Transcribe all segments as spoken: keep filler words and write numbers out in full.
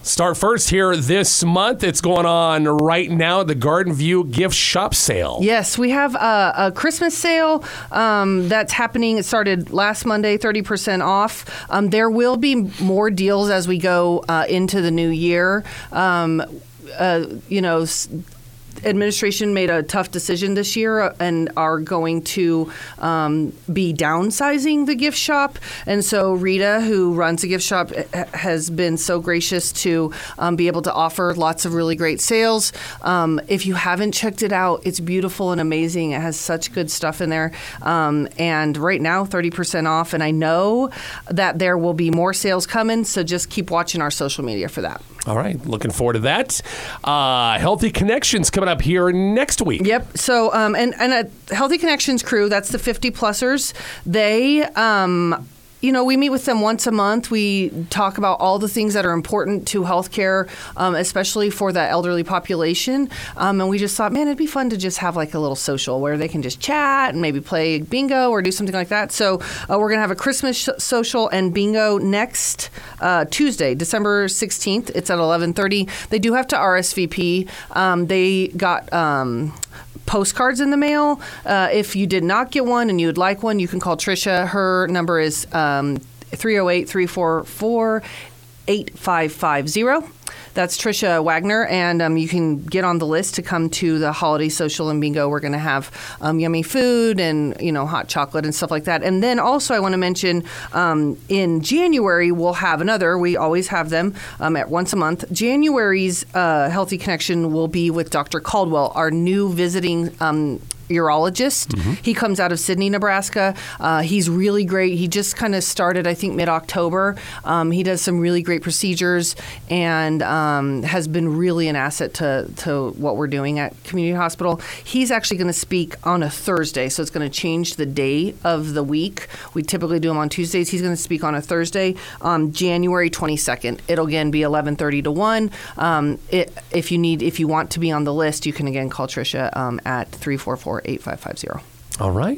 Start first here this month. It's going on right now at the Garden View Gift Shop Sale. Yes, we have a, a Christmas sale um, that's happening. It started last Monday, thirty percent off. Um, there will be more deals as we go uh, into the new year. Um, uh, you know, s- administration made a tough decision this year and are going to um, be downsizing the gift shop. And so Rita, who runs the gift shop, has been so gracious to um, be able to offer lots of really great sales. Um, if you haven't checked it out, it's beautiful and amazing. It has such good stuff in there. Um, and right now, thirty percent off. And I know that there will be more sales coming, so just keep watching our social media for that. All right. Looking forward to that. Uh, Healthy Connections coming up here next week. Yep. So, um, and, and a Healthy Connections crew, that's the fifty-plussers. They, um, you know, we meet with them once a month. We talk about all the things that are important to healthcare, um, especially for the elderly population. Um, and we just thought, man, it'd be fun to just have like a little social where they can just chat and maybe play bingo or do something like that. So uh, we're going to have a Christmas sh- social and bingo next uh, Tuesday, December sixteenth. It's at eleven thirty. They do have to R S V P. Um, they got... Um, postcards in the mail. Uh, if you did not get one and you would like one, you can call Tricia. Her number is um, three oh eight, three four four, eight five five zero. That's Tricia Wagner, and um, you can get on the list to come to the holiday social and bingo. We're going to have um, yummy food and, you know, hot chocolate and stuff like that. And then also I want to mention um, in January we'll have another. We always have them um, at once a month. January's uh, Healthy Connection will be with Doctor Caldwell, our new visiting um urologist. Mm-hmm. He comes out of Sydney, Nebraska. Uh, he's really great. He just kind of started, I think, mid-October. Um, he does some really great procedures and um, has been really an asset to, to what we're doing at Community Hospital. He's actually going to speak on a Thursday, so it's going to change the day of the week. We typically do him on Tuesdays. He's going to speak on a Thursday, um, January twenty-second. It'll again be eleven thirty to one. Um, it, if you need, if you want to be on the list, you can again call Tricia um, at three four four, eight five five zero. All right.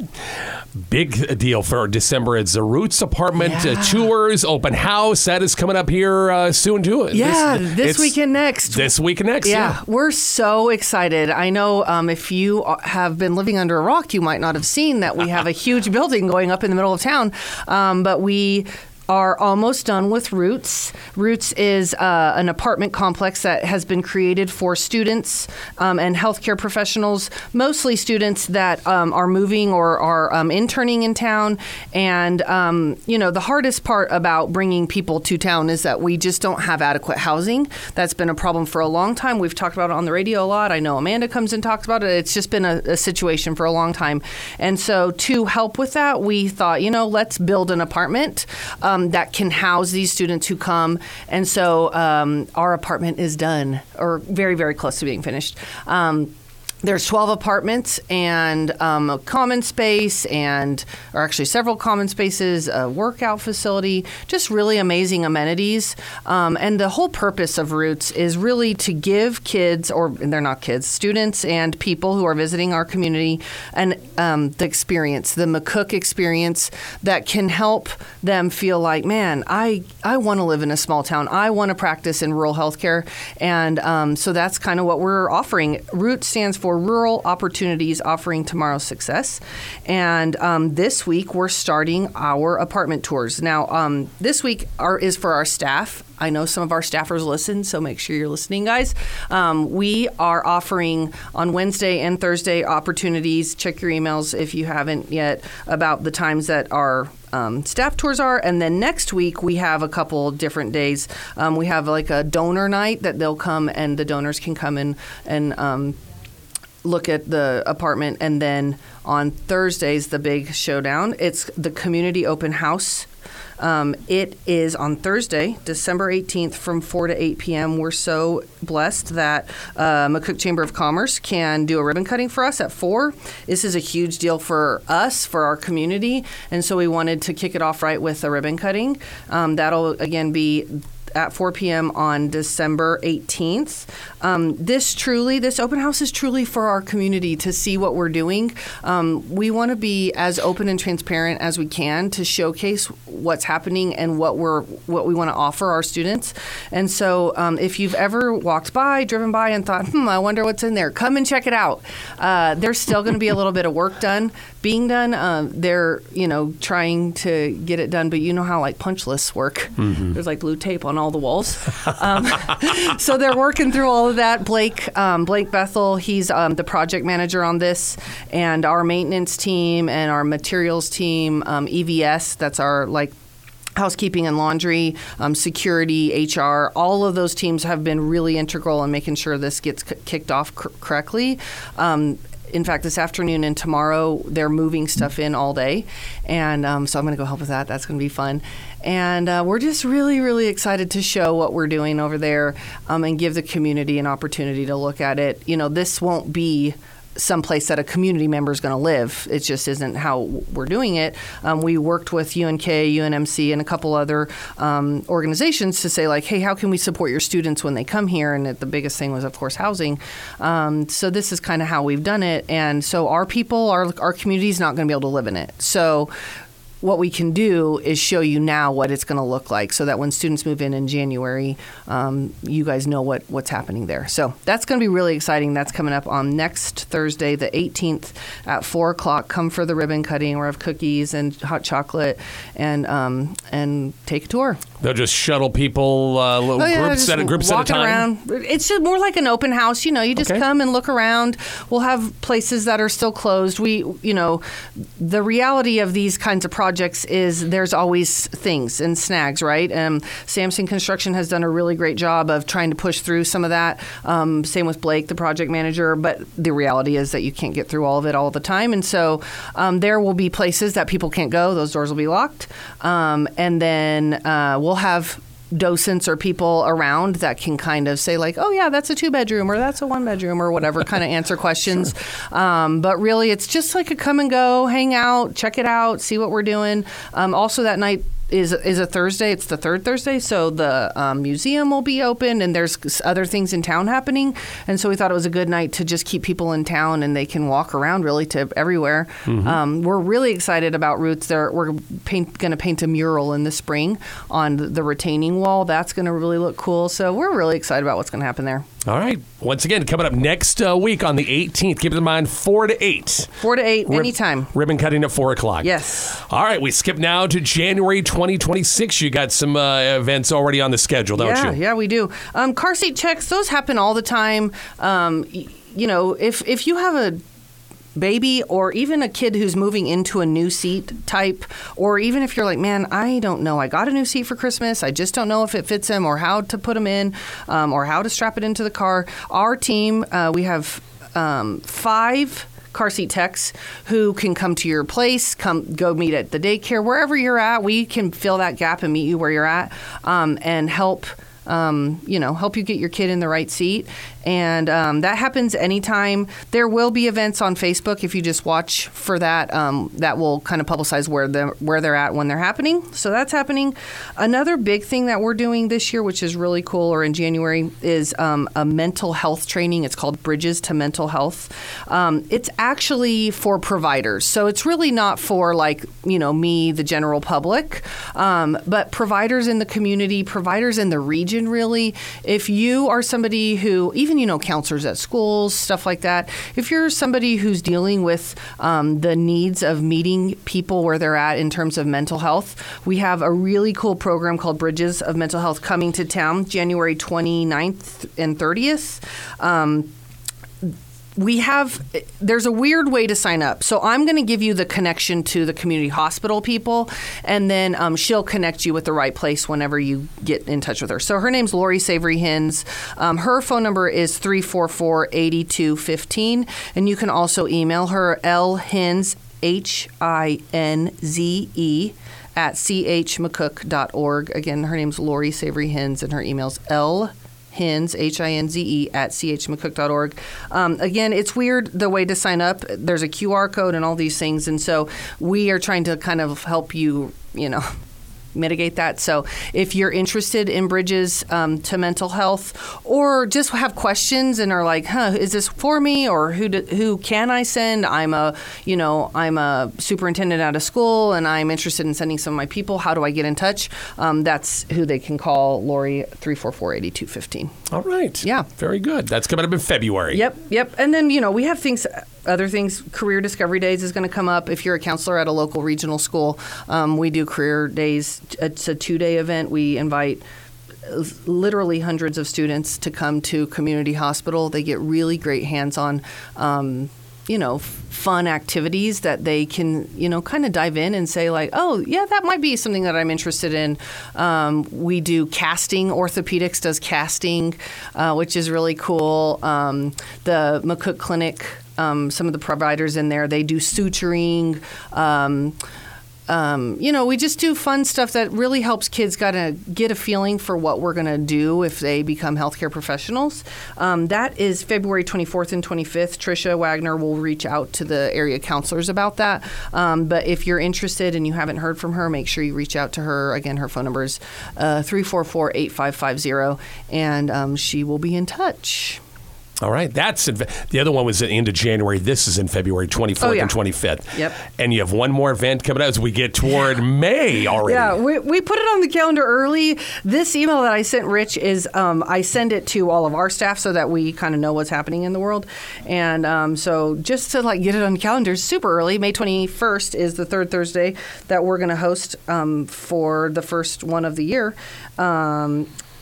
Big deal for December. It's the Roots Apartment yeah. uh, tours, open house. That is coming up here uh, soon, too. Yeah, this, this weekend next. This weekend next, yeah. yeah. We're so excited. I know um, if you have been living under a rock, you might not have seen that we have a huge building going up in the middle of town. Um, but we... are almost done with Roots. Roots is uh, an apartment complex that has been created for students um, and healthcare professionals, mostly students that um, are moving or are um, interning in town. And, um, you know, the hardest part about bringing people to town is that we just don't have adequate housing. That's been a problem for a long time. We've talked about it on the radio a lot. I know Amanda comes and talks about it. It's just been a, a situation for a long time. And so to help with that, we thought, you know, let's build an apartment um, that can house these students who come. And so um, our apartment is done, or very, very close to being finished. Um, There's twelve apartments and um, a common space and, or actually several common spaces, a workout facility, just really amazing amenities. Um, and the whole purpose of Roots is really to give kids, or they're not kids, students and people who are visiting our community, and um, the experience, the McCook experience that can help them feel like, man, I, I want to live in a small town. I want to practice in rural healthcare. And um, so that's kind of what we're offering. Roots stands for For Rural Opportunities Offering Tomorrow's Success. And um, this week, we're starting our apartment tours. Now, um, this week are, is for our staff. I know some of our staffers listen, so make sure you're listening, guys. Um, we are offering on Wednesday and Thursday opportunities. Check your emails if you haven't yet about the times that our um, staff tours are. And then next week, we have a couple different days. Um, we have like a donor night that they'll come and the donors can come in and um, look at the apartment. And then on Thursdays, the big showdown, it's the community open house. Um, it is on Thursday, December eighteenth from four to eight p.m. We're so blessed that uh, McCook Chamber of Commerce can do a ribbon cutting for us at four. This is a huge deal for us, for our community, and so we wanted to kick it off right with a ribbon cutting. Um, that'll, again, be at four p.m. on December eighteenth. Um, this truly, this open house is truly for our community to see what we're doing. Um, we want to be as open and transparent as we can to showcase what's happening and what we're what we want to offer our students. And so, um, if you've ever walked by, driven by, and thought, "Hmm, I wonder what's in there," come and check it out. Uh, there's still going to be a little bit of work done, being done. Um, they're you know trying to get it done, but you know how like punch lists work. Mm-hmm. There's like blue tape on all the walls. Um, so they're working through all of that. Blake um, Blake Bethel, he's um, the project manager on this, and our maintenance team and our materials team, um, E V S, that's our like housekeeping and laundry, um, security, H R, all of those teams have been really integral in making sure this gets c- kicked off c- correctly. Um, In fact, this afternoon and tomorrow, they're moving stuff in all day. And um, so I'm going to go help with that. That's going to be fun. And uh, we're just really, really excited to show what we're doing over there um, and give the community an opportunity to look at it. You know, this won't be someplace that a community member is going to live. It just isn't how we're doing it. Um, we worked with U N K, U N M C, and a couple other um, organizations to say, like, hey, how can we support your students when they come here? And it, the biggest thing was, of course, housing. Um, so this is kind of how we've done it. And so our people, our, our community is not going to be able to live in it. So what we can do is show you now what it's going to look like so that when students move in in January, um, you guys know what, what's happening there. So that's going to be really exciting. That's coming up on next Thursday, the eighteenth at four o'clock. Come for the ribbon cutting. We have cookies and hot chocolate and um, and take a tour. They'll just shuttle people, uh, little Oh, yeah, groups, at a, groups at a time? Around. It's just more like an open house. You know, you just Okay. come and look around. We'll have places that are still closed. We, you know, the reality of these kinds of projects is there's always things and snags, right? Um, Samson Construction has done a really great job of trying to push through some of that. Um, same with Blake, the project manager. But the reality is that you can't get through all of it all the time. And so um, there will be places that people can't go. Those doors will be locked. Um, and then uh, we'll have docents or people around that can kind of say like, oh yeah, that's a two bedroom or that's a one bedroom or whatever, kind of answer questions. Sure. Um, but really it's just like a come and go, hang out, check it out, see what we're doing. Um, also that night is is a Thursday. It's the third Thursday, so the um, museum will be open, and there's other things in town happening. And so we thought it was a good night to just keep people in town, and they can walk around really to everywhere. Mm-hmm. Um, we're really excited about Roots. There, we're paint, going to paint a mural in the spring on the retaining wall. That's going to really look cool. So we're really excited about what's going to happen there. All right. Once again, coming up next uh, week on the eighteenth. Keep in mind, four to eight. Four to eight, Rib- anytime. Ribbon cutting at four o'clock. Yes. All right. We skip now to January twenty twenty-six. You got some uh, events already on the schedule, don't yeah, you? Yeah, we do. Um, car seat checks, those happen all the time. Um, y- you know, if if you have a baby or even a kid who's moving into a new seat type, or even if you're like, man, I don't know, I got a new seat for Christmas, I just don't know if it fits him or how to put him in um, or how to strap it into the car. Our team, uh, we have um, five car seat techs who can come to your place, come go meet at the daycare, wherever you're at. We can fill that gap and meet you where you're at um, and help Um, you know, help you get your kid in the right seat. And um, that happens anytime. There will be events on Facebook if you just watch for that. Um, that will kind of publicize where the where they're at when they're happening. So that's happening. Another big thing that we're doing this year, which is really cool, or in January, is um, a mental health training. It's called Bridges to Mental Health. Um, it's actually for providers. So it's really not for like, you know, me, the general public, um, but providers in the community, providers in the region. Really, if you are somebody who, even, you know, counselors at schools, stuff like that, if you're somebody who's dealing with um, the needs of meeting people where they're at in terms of mental health, we have a really cool program called Bridges of Mental Health coming to town January twenty-ninth and thirtieth. Um, We have, there's a weird way to sign up. So I'm going to give you the connection to the community hospital people, and then um, she'll connect you with the right place whenever you get in touch with her. So her name's Lori Savory Hins. Um, her phone number is three four four, eight two one five, and you can also email her lhins, H I N Z E, at c h mccook dot org. Again, her name's Lori Savory Hins, and her email's L. Hins, H I N Z E, at c h mccook dot org. Um, again, it's weird the way to sign up. There's a Q R code and all these things. And so we are trying to kind of help you, you know, mitigate that. So if you're interested in bridges um, to mental health, or just have questions and are like, huh, is this for me, or who do, who can I send? I'm a, you know, I'm a superintendent at a school and I'm interested in sending some of my people. How do I get in touch? Um, that's who they can call, Lori, three four four, eight two one five. All right. Yeah. Very good. That's coming up in February. Yep, yep. And then, you know, we have things, other things. Career Discovery Days is going to come up. If you're a counselor at a local regional school, um, we do Career Days. It's a two-day event. We invite literally hundreds of students to come to Community Hospital. They get really great hands-on um you know, fun activities that they can, you know, kind of dive in and say like, oh, yeah, that might be something that I'm interested in. Um, we do casting. Orthopedics does casting, uh, which is really cool. Um, the McCook Clinic, um, some of the providers in there, they do suturing. Um, Um, you know, we just do fun stuff that really helps kids kind of get a feeling for what we're going to do if they become healthcare professionals. Um, that is February twenty-fourth and twenty-fifth. Tricia Wagner will reach out to the area counselors about that. Um, but if you're interested and you haven't heard from her, make sure you reach out to her. Again, her phone number is uh, three four four, eight five five zero, and um, she will be in touch. All right. That's in, the other one was at the end of January. This is in February twenty-fourth oh, yeah. and twenty-fifth. Yep. And you have one more event coming out as we get toward May already. Yeah, we, we put it on the calendar early. This email that I sent Rich is um, I send it to all of our staff so that we kind of know what's happening in the world. And um, so just to like get it on the calendar super early, May twenty-first is the third Thursday that we're going to host um, for the first one of the year. Um,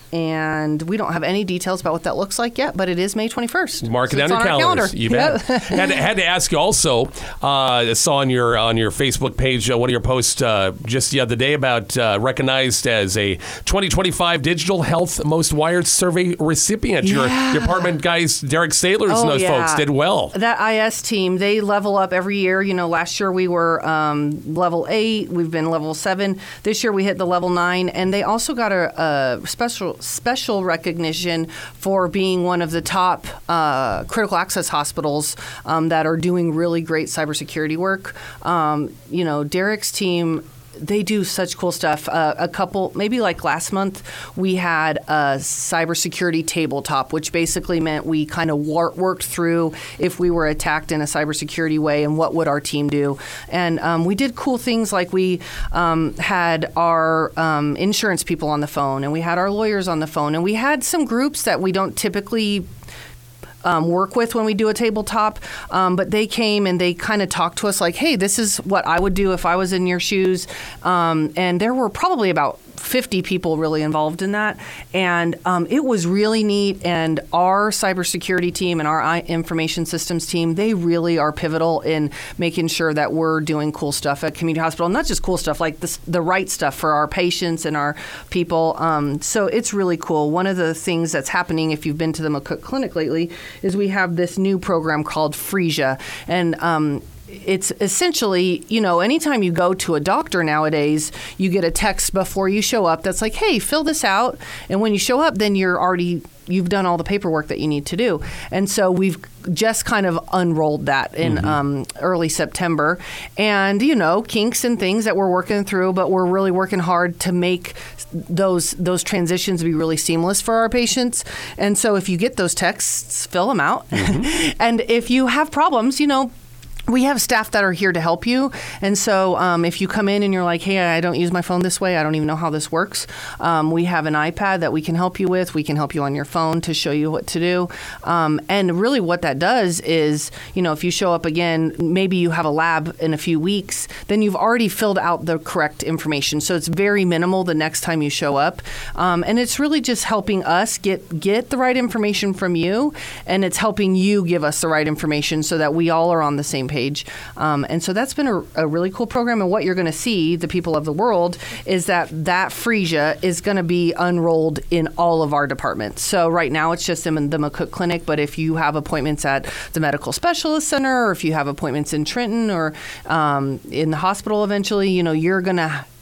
And we don't have any details about what that looks like yet, but it is May twenty-first. Mark it so down your calendars. Calendar. You bet. had, to, had to ask you also, uh, I saw on your on your Facebook page, uh, one of your posts uh, just the other day about uh, recognized as a twenty twenty-five Digital Health Most Wired Survey recipient. Yeah. Your department guys, Derek Saylors oh, and those yeah. folks did well. That I S team, they level up every year. You know, last year we were um, level eight. We've been level seven. This year we hit the level nine. And they also got a, a special special recognition for being one of the top uh, critical access hospitals um, that are doing really great cybersecurity work. Um, you know, Derek's team, they do such cool stuff. Uh, a couple, maybe like last month, we had a cybersecurity tabletop, which basically meant we kind of wor- worked through if we were attacked in a cybersecurity way and what would our team do. And um, we did cool things like we um, had our um, insurance people on the phone and we had our lawyers on the phone and we had some groups that we don't typically Um, work with when we do a tabletop, um, but they came and they kind of talked to us like, hey, this is what I would do if I was in your shoes. Um, and there were probably about fifty people really involved in that. And um, it was really neat. And our cybersecurity team and our I- information systems team, they really are pivotal in making sure that we're doing cool stuff at Community Hospital. Not just cool stuff, like this, the right stuff for our patients and our people. Um, so it's really cool. One of the things that's happening, if you've been to the McCook Clinic lately, is we have this new program called Freesia. And um, it's essentially, you know, anytime you go to a doctor nowadays, you get a text before you show up that's like, hey, fill this out. And when you show up, then you're already, you've done all the paperwork that you need to do. And so we've just kind of unrolled that in mm-hmm. um, early September. And, you know, kinks and things that we're working through, but we're really working hard to make those those transitions be really seamless for our patients. And so if you get those texts, fill them out. Mm-hmm. And if you have problems, you know, we have staff that are here to help you. And so um, if you come in and you're like, hey, I don't use my phone this way, I don't even know how this works, um, we have an iPad that we can help you with. We can help you on your phone to show you what to do. Um, and really what that does is, you know, if you show up again, maybe you have a lab in a few weeks, then you've already filled out the correct information. So it's very minimal the next time you show up. Um, and it's really just helping us get, get the right information from you. And it's helping you give us the right information so that we all are on the same page. Page. Um, and so that's been a, a really cool program. And what you're going to see, the people of the world, is that that Freesia is going to be unrolled in all of our departments. So right now it's just in the McCook Clinic, but if you have appointments at the Medical Specialist Center, or if you have appointments in Trenton or um, in the hospital eventually, you know, you're going to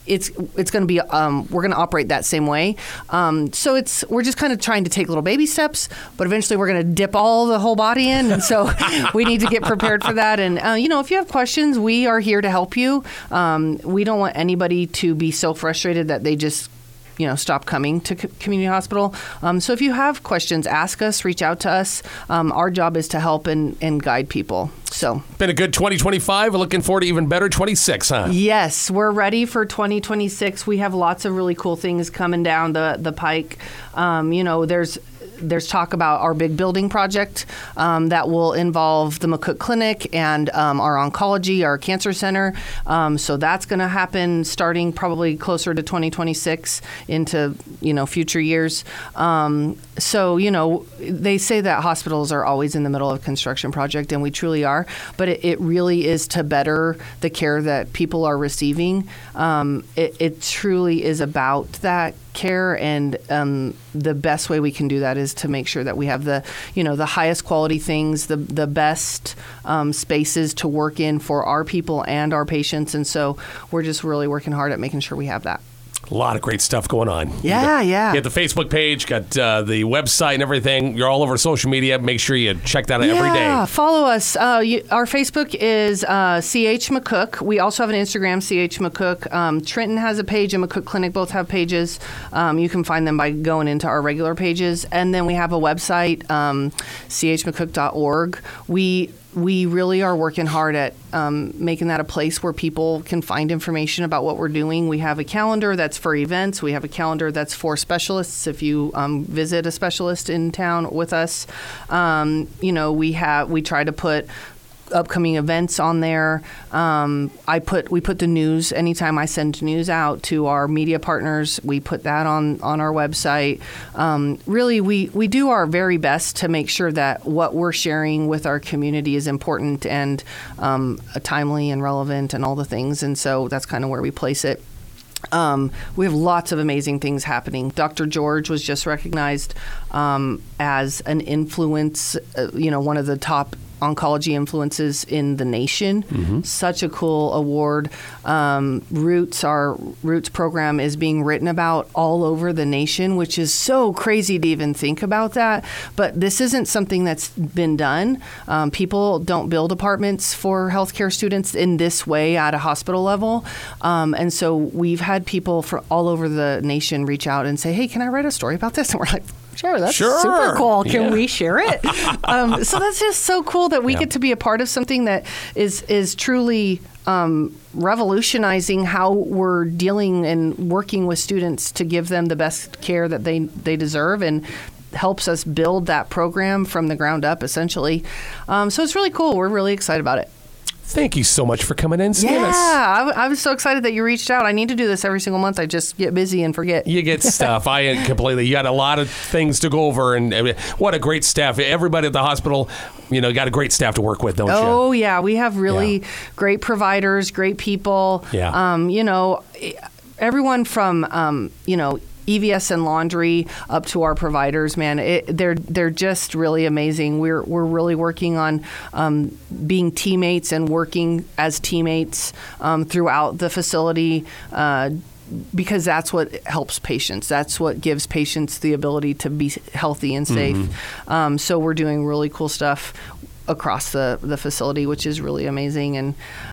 it's it's going to be um, we're going to operate that same way. Um, so it's we're just kind of trying to take little baby steps, but eventually we're going to dip all the whole body in, and so we need to get prepared for that. And uh, you know, if you have questions, we are here to help you. Um, we don't want anybody to be so frustrated that they just you know, stop coming to co- community hospital. Um, so if you have questions, ask us, reach out to us. Um, our job is to help and, and guide people. So been a good twenty twenty-five. We're looking forward to even better twenty-six, huh? Yes, we're ready for twenty twenty-six. We have lots of really cool things coming down the, the pike. Um, you know, there's There's talk about our big building project um, that will involve the McCook Clinic and um, our oncology, our cancer center. Um, so that's going to happen starting probably closer to twenty twenty-six into, you know, future years. Um, so, you know, they say that hospitals are always in the middle of a construction project, and we truly are. But it, it really is to better the care that people are receiving. Um, it, it truly is about that care, and um, the best way we can do that is to make sure that we have the, you know, the highest quality things, the the best um, spaces to work in for our people and our patients. And so we're just really working hard at making sure we have that. A lot of great stuff going on. Yeah, you got, yeah. You got the Facebook page, got uh, the website and everything. You're all over social media. Make sure you check that out yeah, every day. Yeah, follow us. Uh, you, our Facebook is uh, C H McCook. We also have an Instagram, C H McCook. Um, Trenton has a page, and McCook Clinic both have pages. Um, you can find them by going into our regular pages. And then we have a website, um, c h mccook dot org. We We really are working hard at um, making that a place where people can find information about what we're doing. We have a calendar that's for events. We have a calendar that's for specialists. If you um, visit a specialist in town with us, um, you know, we have we try to put upcoming events on there. Um, I put we put the news anytime I send news out to our media partners. We put that on on our website. Um, really, we we do our very best to make sure that what we're sharing with our community is important and um, timely and relevant and all the things. And so that's kind of where we place it. Um, we have lots of amazing things happening. Doctor George was just recognized um, as an influence, uh, you know, one of the top oncology influences in the nation. Mm-hmm. Such a cool award. Um, Roots, our Roots program is being written about all over the nation, which is so crazy to even think about that. But this isn't something that's been done. Um, people don't build apartments for healthcare students in this way at a hospital level. Um, and so we've had people from all over the nation reach out and say, hey, can I write a story about this? And we're like, sure, that's sure. super cool. Can yeah. we share it? um, so that's just so cool that we yeah. get to be a part of something that is is truly um, revolutionizing how we're dealing and working with students to give them the best care that they, they deserve, and helps us build that program from the ground up, essentially. Um, so it's really cool. We're really excited about it. Thank you so much for coming in and seeing yeah, us. I, w- I was so excited that you reached out. I need to do this every single month. I just get busy and forget. You get stuff. I completely. You got a lot of things to go over, and I mean, what a great staff. Everybody at the hospital, you know, got a great staff to work with, don't you? Oh, yeah. We have really yeah. great providers, great people. Yeah. Um, you know, everyone from, um, you know, E V S and laundry up to our providers, man, it, they're they're just really amazing. We're we're really working on um, being teammates and working as teammates um, throughout the facility. Uh, because that's what helps patients. That's what gives patients the ability to be healthy and safe. Mm-hmm. Um, so we're doing really cool stuff across the, the facility, which is really amazing. And